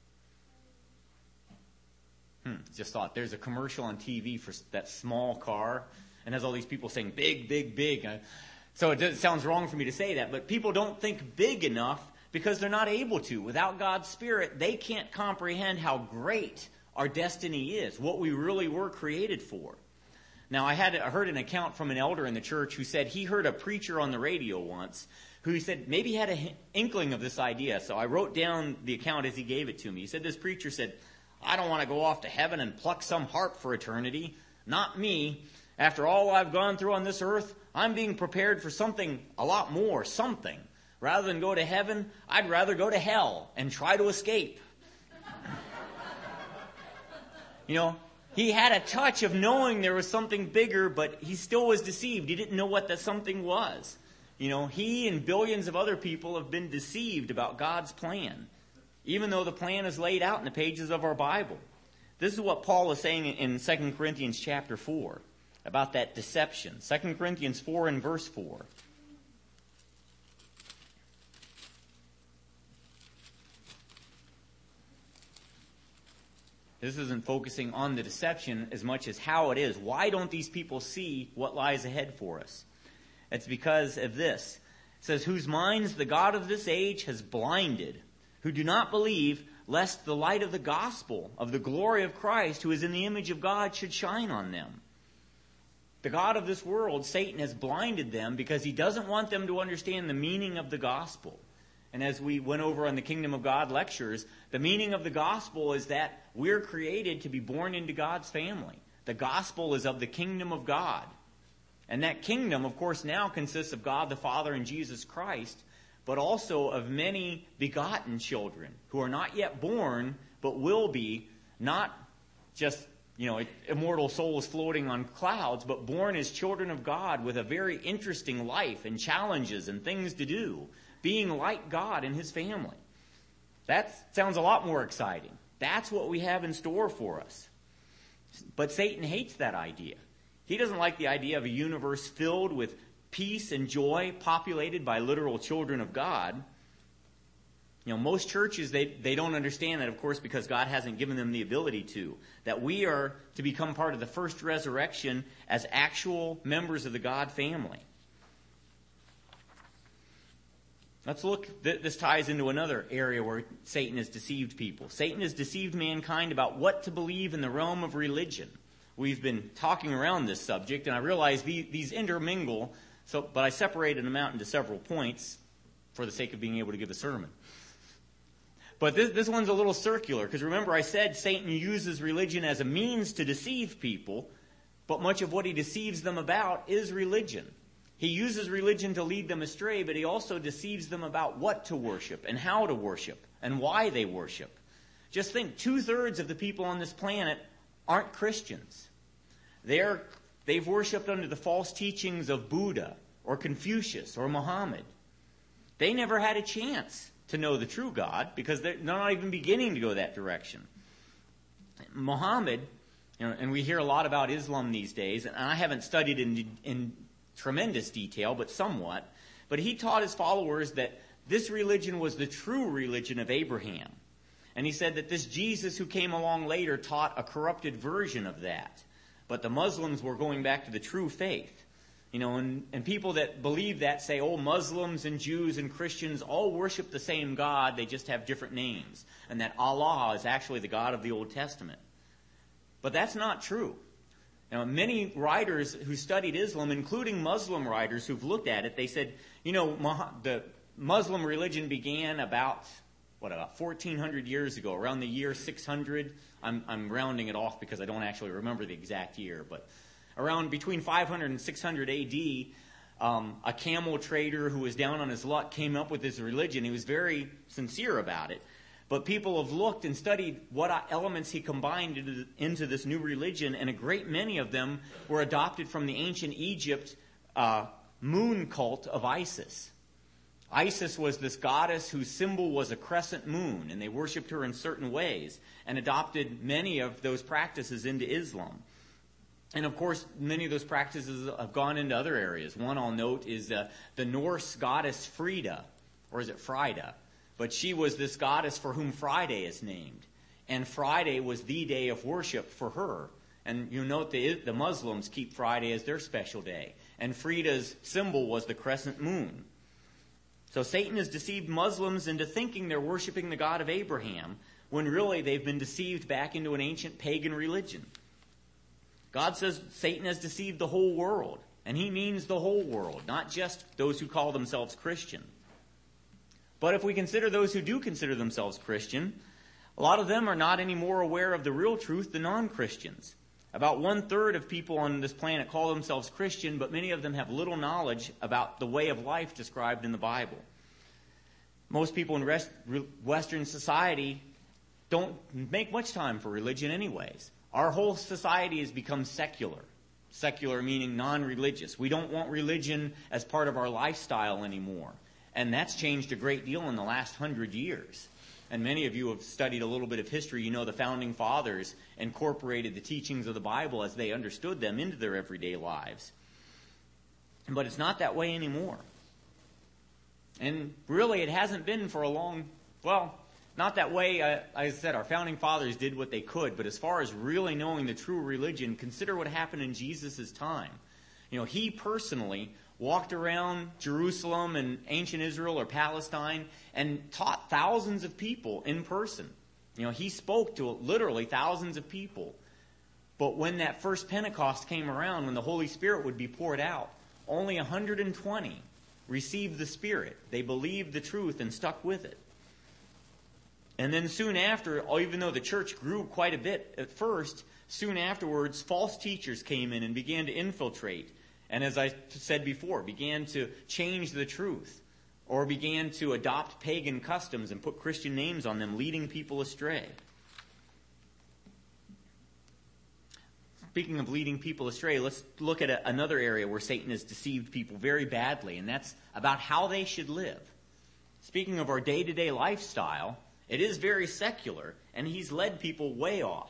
Speaker 1: Just thought, there's a commercial on TV for that small car and has all these people saying big, big, big. So it sounds wrong for me to say that, but people don't think big enough because they're not able to. Without God's Spirit, they can't comprehend how great our destiny is, what we really were created for. Now, I heard an account from an elder in the church who said he heard a preacher on the radio once who said maybe he had an inkling of this idea. So I wrote down the account as he gave it to me. He said this preacher said, "I don't want to go off to heaven and pluck some harp for eternity. Not me. After all I've gone through on this earth, I'm being prepared for something a lot more, something. Rather than go to heaven, I'd rather go to hell and try to escape." You know, he had a touch of knowing there was something bigger, but he still was deceived. He didn't know what that something was. You know, he and billions of other people have been deceived about God's plan, even though the plan is laid out in the pages of our Bible. This is what Paul is saying in 2 Corinthians chapter 4 about that deception. 2 Corinthians 4 and verse 4. This isn't focusing on the deception as much as how it is. Why don't these people see what lies ahead for us? It's because of this. It says, "Whose minds the God of this age has blinded, who do not believe, lest the light of the gospel of the glory of Christ, who is in the image of God, should shine on them." The God of this world, Satan, has blinded them because he doesn't want them to understand the meaning of the gospel. And as we went over on the Kingdom of God lectures, the meaning of the gospel is that we're created to be born into God's family. The gospel is of the kingdom of God. And that kingdom, of course, now consists of God the Father and Jesus Christ, but also of many begotten children who are not yet born, but will be, not just, immortal souls floating on clouds, but born as children of God with a very interesting life and challenges and things to do, being like God in his family. That sounds a lot more exciting. That's what we have in store for us. But Satan hates that idea. He doesn't like the idea of a universe filled with peace and joy, populated by literal children of God. Most churches, they don't understand that, of course, because God hasn't given them the ability to. That we are to become part of the first resurrection as actual members of the God family. Let's look, this ties into another area where Satan has deceived people. Satan has deceived mankind about what to believe in the realm of religion. We've been talking around this subject, and I realize these intermingle, but I separated them out into several points for the sake of being able to give a sermon. But this one's a little circular, because remember I said Satan uses religion as a means to deceive people, but much of what he deceives them about is religion. He uses religion to lead them astray, but he also deceives them about what to worship and how to worship and why they worship. Just think, 2/3 of the people on this planet aren't Christians. They've worshipped under the false teachings of Buddha or Confucius or Muhammad. They never had a chance to know the true God because they're not even beginning to go that direction. Muhammad, and we hear a lot about Islam these days, and I haven't studied in tremendous detail, but somewhat. But he taught his followers that this religion was the true religion of Abraham. And he said that this Jesus who came along later taught a corrupted version of that. But the Muslims were going back to the true faith. And people that believe that say, Muslims and Jews and Christians all worship the same God, they just have different names. And that Allah is actually the God of the Old Testament. But that's not true. Now, many writers who studied Islam, including Muslim writers who've looked at it, they said, the Muslim religion began about 1,400 years ago, around the year 600. I'm rounding it off because I don't actually remember the exact year, but around between 500 and 600 A.D., a camel trader who was down on his luck came up with this religion. He was very sincere about it. But people have looked and studied what elements he combined into this new religion, and a great many of them were adopted from the ancient Egypt moon cult of Isis. Isis was this goddess whose symbol was a crescent moon, and they worshipped her in certain ways and adopted many of those practices into Islam. And of course, many of those practices have gone into other areas. One I'll note is the Norse goddess Frida, or is it Frida? But she was this goddess for whom Friday is named. And Friday was the day of worship for her. And you note the Muslims keep Friday as their special day. and Frida's symbol was the crescent moon. So Satan has deceived Muslims into thinking they're worshiping the God of Abraham, when really they've been deceived back into an ancient pagan religion. God says Satan has deceived the whole world, and he means the whole world, not just those who call themselves Christian. But if we consider those who do consider themselves Christian, a lot of them are not any more aware of the real truth than non-Christians. About 1/3 of people on this planet call themselves Christian, but many of them have little knowledge about the way of life described in the Bible. Most people in Western society don't make much time for religion anyways. Our whole society has become secular. Secular meaning non-religious. We don't want religion as part of our lifestyle anymore. And that's changed a great deal in the last 100 years. And many of you have studied a little bit of history. You know the Founding Fathers incorporated the teachings of the Bible as they understood them into their everyday lives. But it's not that way anymore. And really it hasn't been for a long, not that way. Like I said, our Founding Fathers did what they could. But as far as really knowing the true religion, consider what happened in Jesus' time. He personally walked around Jerusalem and ancient Israel or Palestine and taught thousands of people in person. He spoke to literally thousands of people. But when that first Pentecost came around, when the Holy Spirit would be poured out, only 120 received the Spirit. They believed the truth and stuck with it. And then soon after, even though the church grew quite a bit at first, soon afterwards, false teachers came in and began to infiltrate. And as I said before, began to change the truth, or began to adopt pagan customs and put Christian names on them, leading people astray. Speaking of leading people astray, let's look at another area where Satan has deceived people very badly, and that's about how they should live. Speaking of our day-to-day lifestyle, it is very secular, and he's led people way off.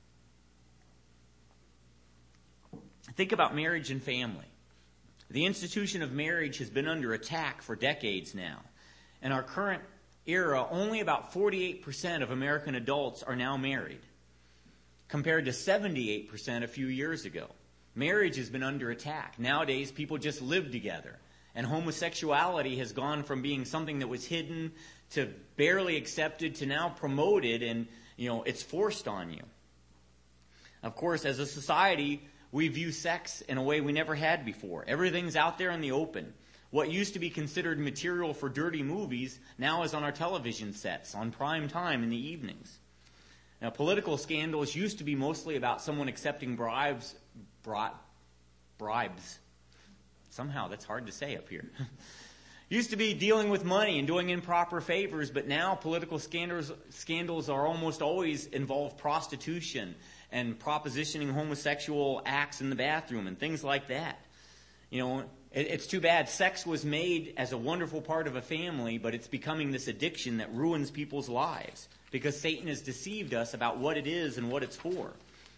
Speaker 1: Think about marriage and family. The institution of marriage has been under attack for decades now. In our current era, only about 48% of American adults are now married, compared to 78% a few years ago. Marriage has been under attack. Nowadays, people just live together. And homosexuality has gone from being something that was hidden to barely accepted to now promoted, and it's forced on you. Of course, as a society, we view sex in a way we never had before. Everything's out there in the open. What used to be considered material for dirty movies now is on our television sets, on prime time in the evenings. Now, political scandals used to be mostly about someone accepting bribes. Somehow, that's hard to say up here. Used to be dealing with money and doing improper favors, but now political scandals are almost always involve prostitution and propositioning homosexual acts in the bathroom and things like that. It's too bad. Sex was made as a wonderful part of a family, but it's becoming this addiction that ruins people's lives because Satan has deceived us about what it is and what it's for.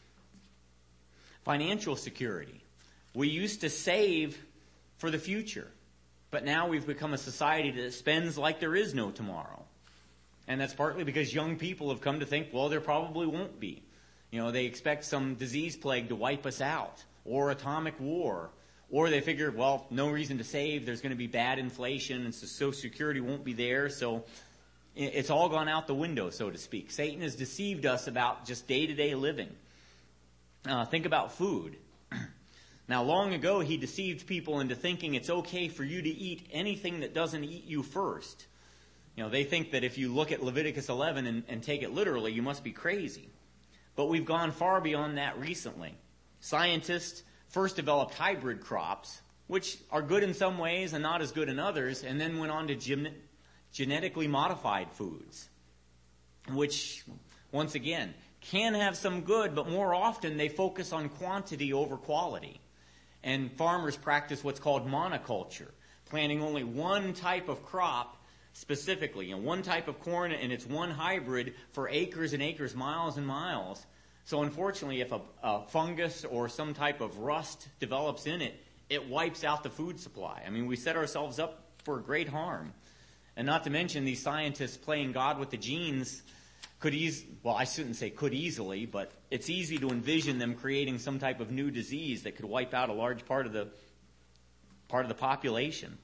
Speaker 1: Financial security. We used to save for the future, but now we've become a society that spends like there is no tomorrow. And that's partly because young people have come to think, there probably won't be. They expect some disease plague to wipe us out, or atomic war, or they figure, no reason to save, there's going to be bad inflation, and so Social Security won't be there, so it's all gone out the window, so to speak. Satan has deceived us about just day-to-day living. Think about food. Now, long ago, he deceived people into thinking it's okay for you to eat anything that doesn't eat you first. They think that if you look at Leviticus 11 and take it literally, you must be crazy. But we've gone far beyond that recently. Scientists first developed hybrid crops, which are good in some ways and not as good in others, and then went on to genetically modified foods, which, once again, can have some good, but more often they focus on quantity over quality. And farmers practice what's called monoculture, planting only one type of crop specifically, one type of corn, and it's one hybrid for acres and acres, miles and miles. So unfortunately, if a fungus or some type of rust develops in it, it wipes out the food supply. We set ourselves up for great harm. And not to mention these scientists playing God with the genes I shouldn't say could easily, but it's easy to envision them creating some type of new disease that could wipe out a large part of the part of the population.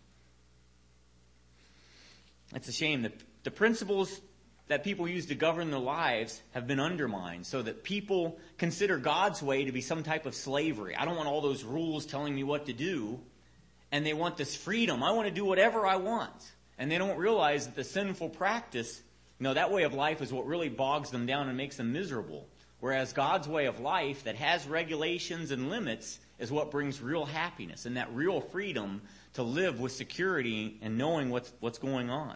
Speaker 1: It's a shame that the principles that people use to govern their lives have been undermined so that people consider God's way to be some type of slavery. I don't want all those rules telling me what to do. And they want this freedom. I want to do whatever I want. And they don't realize that the sinful practice, that way of life is what really bogs them down and makes them miserable. Whereas God's way of life that has regulations and limits is what brings real happiness and that real freedom to live with security and knowing what's going on.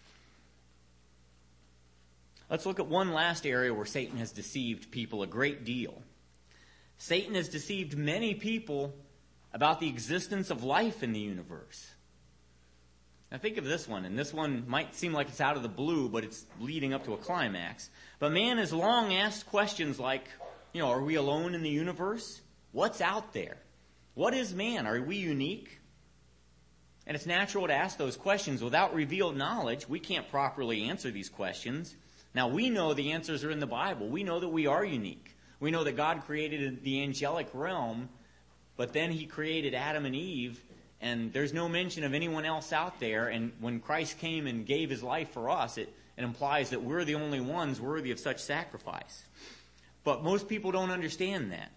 Speaker 1: Let's look at one last area where Satan has deceived people a great deal. Satan has deceived many people about the existence of life in the universe. Now think of this one, and this one might seem like it's out of the blue, but it's leading up to a climax. But man has long asked questions like, are we alone in the universe? What's out there? What is man? Are we unique? And it's natural to ask those questions. Without revealed knowledge, we can't properly answer these questions. Now, we know the answers are in the Bible. We know that we are unique. We know that God created the angelic realm, but then he created Adam and Eve, and there's no mention of anyone else out there. And when Christ came and gave his life for us, it implies that we're the only ones worthy of such sacrifice. But most people don't understand that.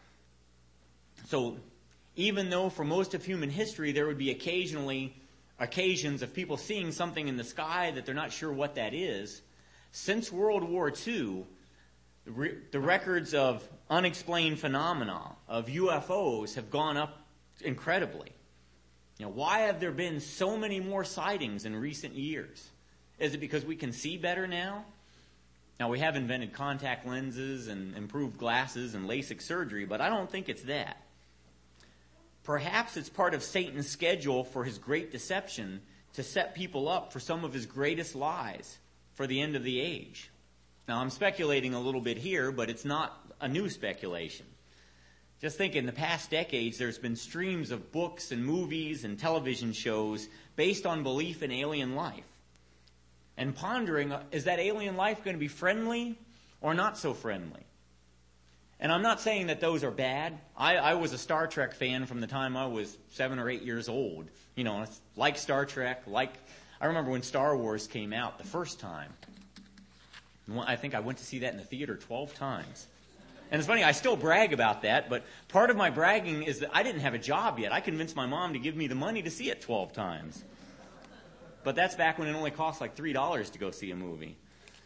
Speaker 1: So even though for most of human history there would be occasions of people seeing something in the sky that they're not sure what that is, since World War II, the records of unexplained phenomena, of UFOs, have gone up incredibly. Why have there been so many more sightings in recent years? Is it because we can see better now? Now, we have invented contact lenses and improved glasses and LASIK surgery, but I don't think it's that. Perhaps it's part of Satan's schedule for his great deception to set people up for some of his greatest lies for the end of the age. Now, I'm speculating a little bit here, but it's not a new speculation. Just think, in the past decades, there's been streams of books and movies and television shows based on belief in alien life. And pondering, is that alien life going to be friendly or not so friendly? And I'm not saying that those are bad. I was a Star Trek fan from the time I was 7 or 8 years old. Like Star Trek, I remember when Star Wars came out the first time. I think I went to see that in the theater 12 times. And it's funny, I still brag about that, but part of my bragging is that I didn't have a job yet. I convinced my mom to give me the money to see it 12 times. But that's back when it only cost like $3 to go see a movie.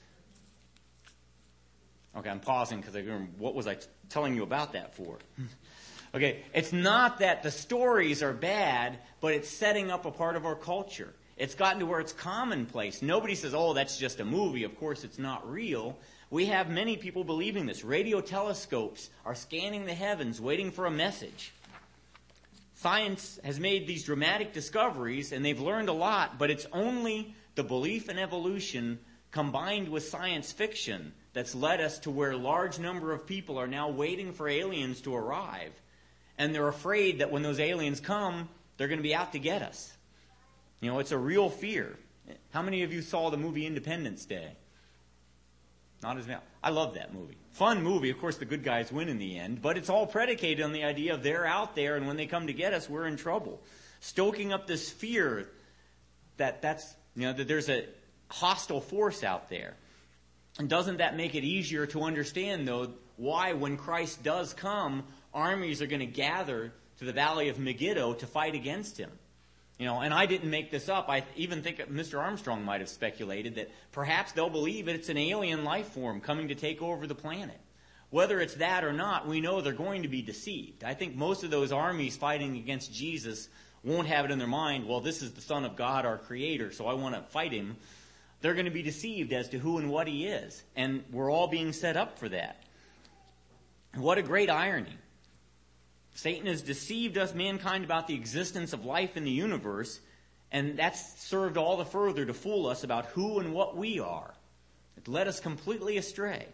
Speaker 1: Okay, I'm pausing because I remember, what was I telling you about that for? Okay, it's not that the stories are bad, but it's setting up a part of our culture. It's gotten to where it's commonplace. Nobody says, that's just a movie. Of course, it's not real. We have many people believing this. Radio telescopes are scanning the heavens, waiting for a message. Science has made these dramatic discoveries, and they've learned a lot, but it's only the belief in evolution combined with science fiction that's led us to where a large number of people are now waiting for aliens to arrive. And they're afraid that when those aliens come, they're going to be out to get us. It's a real fear. How many of you saw the movie Independence Day? Not as many. I love that movie. Fun movie. Of course, the good guys win in the end, but it's all predicated on the idea of they're out there, and when they come to get us, we're in trouble. Stoking up this fear that there's a hostile force out there. And doesn't that make it easier to understand, though, why when Christ does come, armies are going to gather to the valley of Megiddo to fight against him? And I didn't make this up. I even think Mr. Armstrong might have speculated that perhaps they'll believe it's an alien life form coming to take over the planet. Whether it's that or not, we know they're going to be deceived. I think most of those armies fighting against Jesus won't have it in their mind, this is the Son of God, our Creator, so I want to fight him. They're going to be deceived as to who and what he is. And we're all being set up for that. What a great irony. Satan has deceived us, mankind, about the existence of life in the universe, and that's served all the further to fool us about who and what we are. It led us completely astray.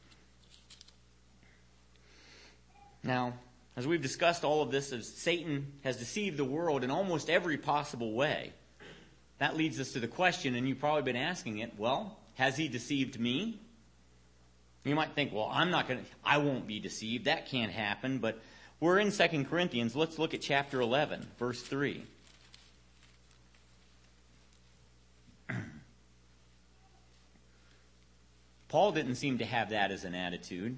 Speaker 1: Now, as we've discussed all of this, as Satan has deceived the world in almost every possible way, that leads us to the question, and you've probably been asking it, has he deceived me? You might think, I won't be deceived. That can't happen. But We're in 2 Corinthians. Let's look at chapter 11, verse 3. Paul didn't seem to have that as an attitude.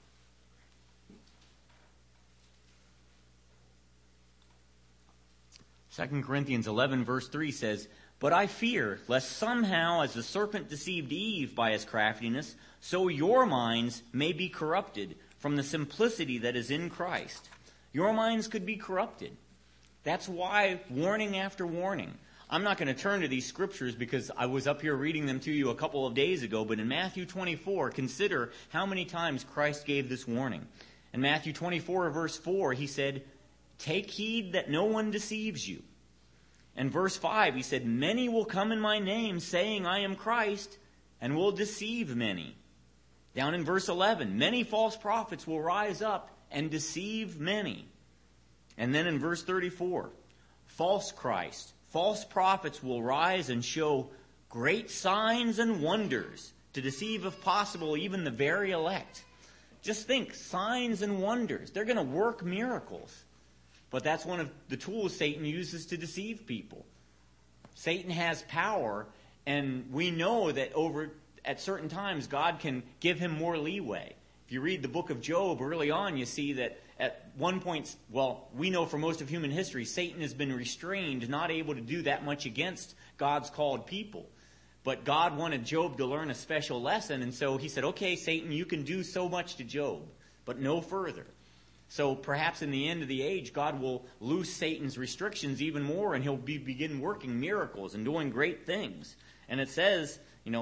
Speaker 1: 2 Corinthians 11, verse 3 says, "But I fear, lest somehow, as the serpent deceived Eve by his craftiness, so your minds may be corrupted from the simplicity that is in Christ." Your minds could be corrupted. That's why warning after warning. I'm not going to turn to these scriptures because I was up here reading them to you a couple of days ago, but in Matthew 24, consider how many times Christ gave this warning. In Matthew 24, verse 4, he said, "Take heed that no one deceives you." In verse 5, he said, "Many will come in my name, saying, 'I am Christ,' and will deceive many." Down in verse 11, "Many false prophets will rise up and deceive many." And then in verse 34, "False Christ, false prophets will rise and show great signs and wonders to deceive, if possible, even the very elect." Just think, signs and wonders. They're going to work miracles. But that's one of the tools Satan uses to deceive people. Satan has power, and we know that at certain times God can give him more leeway. If you read the book of Job early on, you see that at one point, well, we know for most of human history, Satan has been restrained, not able to do that much against God's called people. But God wanted Job to learn a special lesson, and so he said, "Okay, Satan, you can do so much to Job, but no further." So perhaps in the end of the age, God will loose Satan's restrictions even more, and he'll begin working miracles and doing great things. And it says,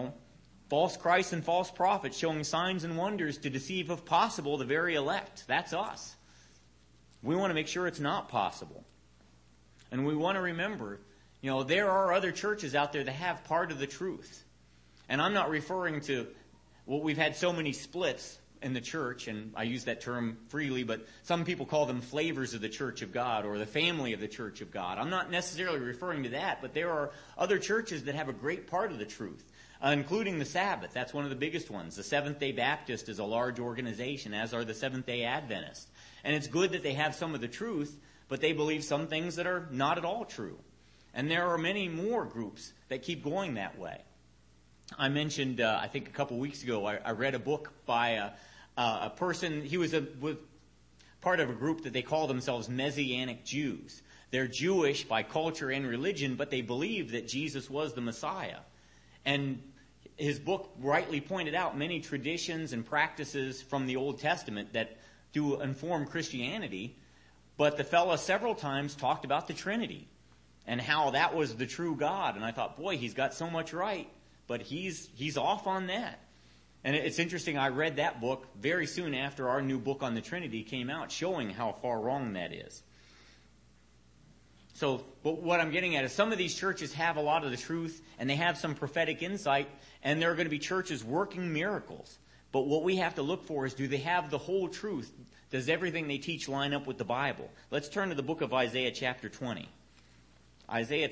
Speaker 1: false Christs and false prophets showing signs and wonders to deceive, if possible, the very elect. That's us. We want to make sure it's not possible. And we want to remember, there are other churches out there that have part of the truth. And I'm not referring to, we've had so many splits in the church, and I use that term freely, but some people call them flavors of the Church of God or the family of the Church of God. I'm not necessarily referring to that, but there are other churches that have a great part of the truth, including the Sabbath. That's one of the biggest ones. The Seventh-day Baptist is a large organization, as are the Seventh-day Adventists. And it's good that they have some of the truth, but they believe some things that are not at all true. And there are many more groups that keep going that way. I mentioned, I think a couple weeks ago, I read a book by a person. He was part of a group that they call themselves Messianic Jews. They're Jewish by culture and religion, but they believe that Jesus was the Messiah. And his book rightly pointed out many traditions and practices from the Old Testament that do inform Christianity, but the fellow several times talked about the Trinity and how that was the true God. And I thought, boy, he's got so much right, but he's off on that. And it's interesting, I read that book very soon after our new book on the Trinity came out, showing how far wrong that is. So, but what I'm getting at is some of these churches have a lot of the truth, and they have some prophetic insight, and there are going to be churches working miracles. But what we have to look for is, do they have the whole truth? Does everything they teach line up with the Bible? Let's turn to the book of Isaiah chapter 20. Isaiah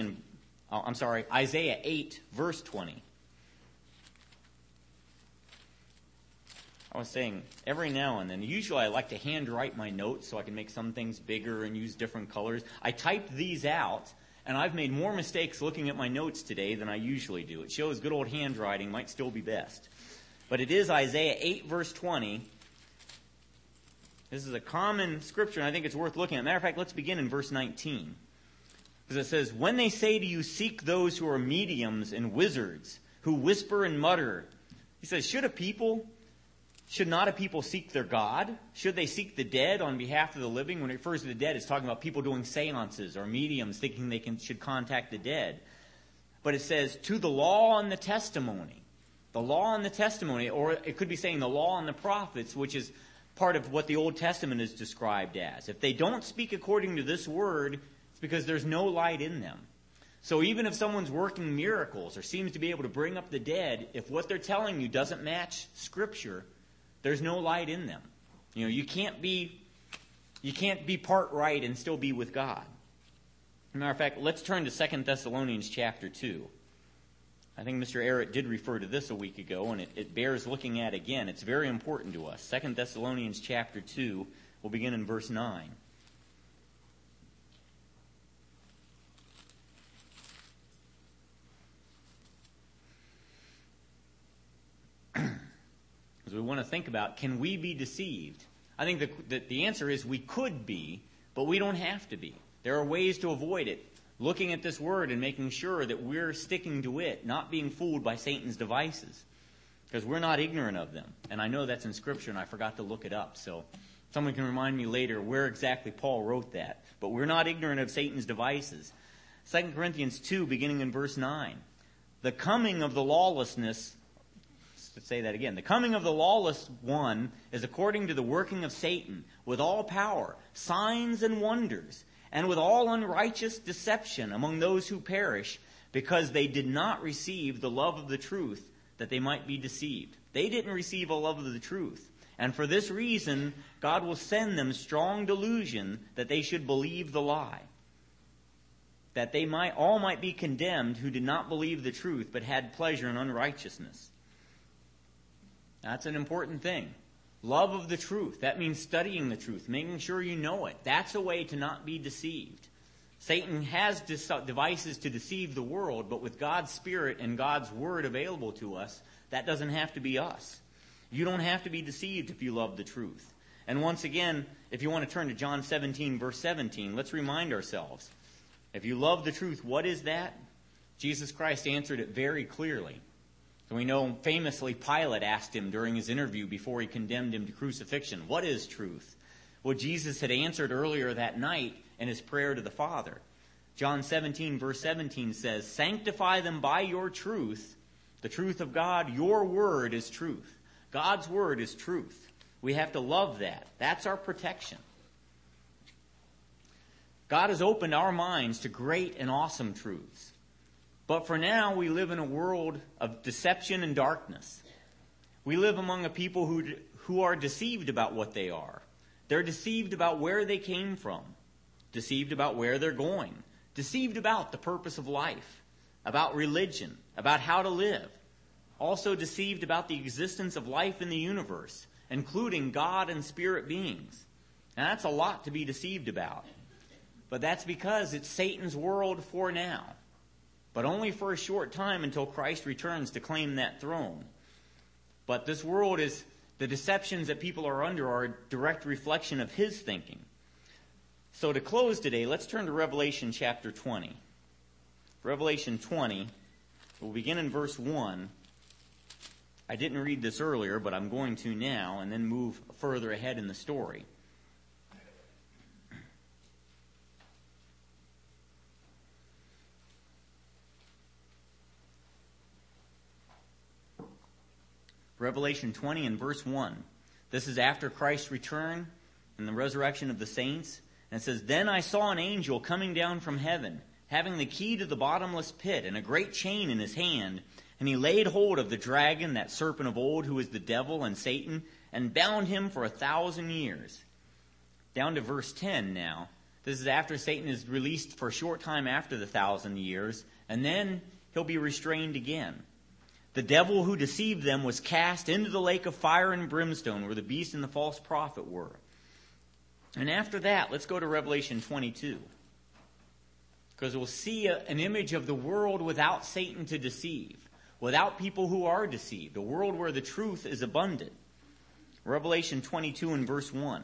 Speaker 1: 8, verse 20. I was saying, every now and then, usually I like to handwrite my notes so I can make some things bigger and use different colors. I typed these out, and I've made more mistakes looking at my notes today than I usually do. It shows good old handwriting might still be best. But it is Isaiah 8, verse 20. This is a common scripture, and I think it's worth looking at. Matter of fact, let's begin in verse 19. Because it says, "When they say to you, seek those who are mediums and wizards, who whisper and mutter." He says, Should not a people seek their God? Should they seek the dead on behalf of the living? When it refers to the dead, it's talking about people doing seances or mediums thinking they should contact the dead. But it says, to the law and the testimony. The law and the testimony, or it could be saying the law and the prophets, which is part of what the Old Testament is described as. If they don't speak according to this word, it's because there's no light in them. So even if someone's working miracles or seems to be able to bring up the dead, if what they're telling you doesn't match Scripture, there's no light in them. You can't be part right and still be with God. As a matter of fact, let's turn to 2 Thessalonians chapter 2. I think Mr. Arrett did refer to this a week ago, and it bears looking at again. It's very important to us. 2 Thessalonians chapter 2. We'll begin in verse 9. As we want to think about, can we be deceived? I think the answer is we could be, but we don't have to be. There are ways to avoid it. Looking at this word and making sure that we're sticking to it, not being fooled by Satan's devices. Because we're not ignorant of them. And I know that's in Scripture, and I forgot to look it up. So someone can remind me later where exactly Paul wrote that. But we're not ignorant of Satan's devices. 2 Corinthians 2, beginning in verse 9. The coming of the lawlessness... Let's say that again. The coming of the lawless one is according to the working of Satan, with all power, signs and wonders, and with all unrighteous deception among those who perish, because they did not receive the love of the truth, that they might be deceived. They didn't receive a love of the truth. And for this reason, God will send them strong delusion that they should believe the lie, that they all might be condemned who did not believe the truth, but had pleasure in unrighteousness. That's an important thing. Love of the truth. That means studying the truth, making sure you know it. That's a way to not be deceived. Satan has devices to deceive the world, but with God's Spirit and God's Word available to us, that doesn't have to be us. You don't have to be deceived if you love the truth. And once again, if you want to turn to John 17, verse 17, let's remind ourselves. If you love the truth, what is that? Jesus Christ answered it very clearly. So we know famously Pilate asked him during his interview before he condemned him to crucifixion, what is truth? Well, Jesus had answered earlier that night in his prayer to the Father. John 17, verse 17 says, sanctify them by your truth, the truth of God. Your word is truth. God's word is truth. We have to love that. That's our protection. God has opened our minds to great and awesome truths. But for now, we live in a world of deception and darkness. We live among a people who are deceived about what they are. They're deceived about where they came from, deceived about where they're going, deceived about the purpose of life, about religion, about how to live, also deceived about the existence of life in the universe, including God and spirit beings. Now, that's a lot to be deceived about. But that's because it's Satan's world for now. But only for a short time until Christ returns to claim that throne. But this world the deceptions that people are under are a direct reflection of his thinking. So to close today, let's turn to Revelation chapter 20. Revelation 20, we'll begin in verse 1. I didn't read this earlier, but I'm going to now, and then move further ahead in the story. Revelation 20 and verse 1. This is after Christ's return and the resurrection of the saints. And it says, then I saw an angel coming down from heaven, having the key to the bottomless pit and a great chain in his hand. And he laid hold of the dragon, that serpent of old, who is the devil and Satan, and bound him for 1,000 years. Down to verse 10 now. This is after Satan is released for a short time after the 1,000 years. And then he'll be restrained again. The devil who deceived them was cast into the lake of fire and brimstone, where the beast and the false prophet were. And after that, let's go to Revelation 22. Because we'll see an image of the world without Satan to deceive, without people who are deceived, a world where the truth is abundant. Revelation 22 and verse 1.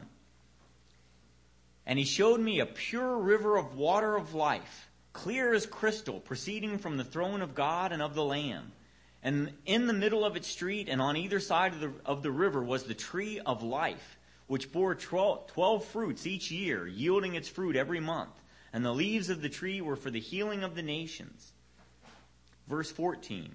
Speaker 1: And he showed me a pure river of water of life, clear as crystal, proceeding from the throne of God and of the Lamb. And in the middle of its street and on either side of the river was the tree of life, which bore 12 fruits each year, yielding its fruit every month. And the leaves of the tree were for the healing of the nations. Verse 14.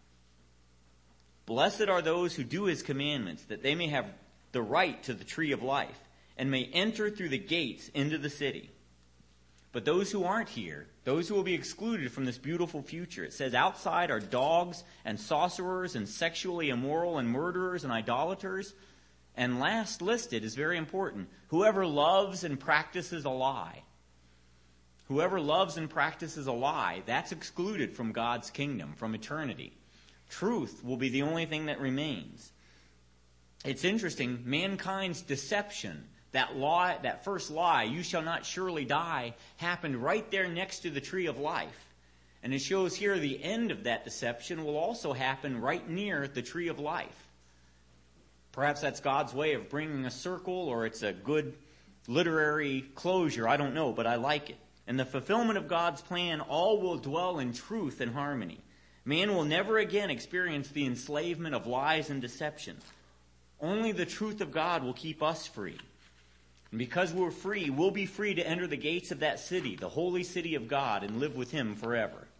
Speaker 1: Blessed are those who do his commandments, that they may have the right to the tree of life, and may enter through the gates into the city. But those who aren't here, those who will be excluded from this beautiful future, it says outside are dogs and sorcerers and sexually immoral and murderers and idolaters. And last listed is very important. Whoever loves and practices a lie. Whoever loves and practices a lie, that's excluded from God's kingdom, from eternity. Truth will be the only thing that remains. It's interesting, mankind's deception that first lie, you shall not surely die, happened right there next to the tree of life. And it shows here the end of that deception will also happen right near the tree of life. Perhaps that's God's way of bringing a circle, or it's a good literary closure. I don't know, but I like it. In the fulfillment of God's plan, all will dwell in truth and harmony. Man will never again experience the enslavement of lies and deception. Only the truth of God will keep us free. And because we're free, we'll be free to enter the gates of that city, the holy city of God, and live with Him forever.